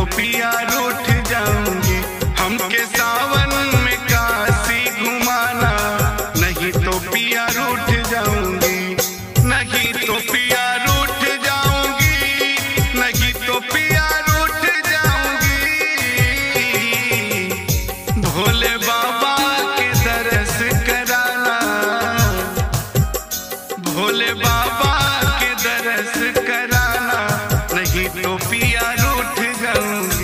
पिया रूठ जाऊंगी। हमके सावन में काशी घुमाना, नहीं तो पिया रूठ जाऊंगी। नहीं तो पिया रूठ जाऊंगी, नहीं तो पिया रूठ जाऊंगी। भोले बाबा के दर्श कराना, भोले बाबा के दर्श कराना, नहीं तो पिया रूठ जाऊंगी।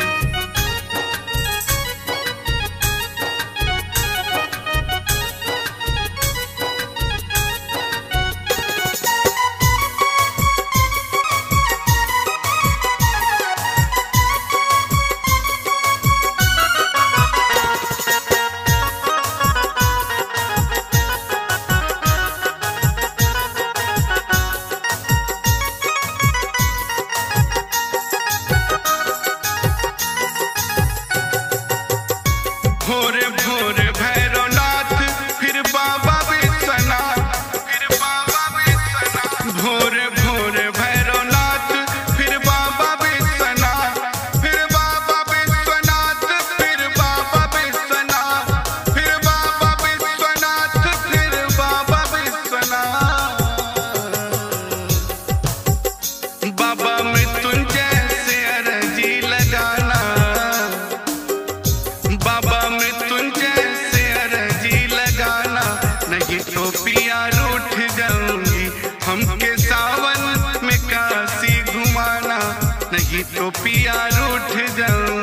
भोरे भोरे भैरवनाथ, फिर बाबा विश्वनाथ, फिर बाबा विश्वनाथ। भोरे भोरे भैरवनाथ, फिर बाबा विश्वनाथ, फिर बाबा विश्वनाथ, फिर बाबा विश्वनाथ, फिर बाबा विश्वनाथ, फिर बाबा विश्वनाथ। बाबा मृत्युंजय से अर्जी लगाना, बाबा मृत्युंजय से अर्जी लगाना, नहीं तो पिया रूठ जाऊंगी। हमके सावन में काशी घुमाना, नहीं तो पिया रूठ जाऊंगी।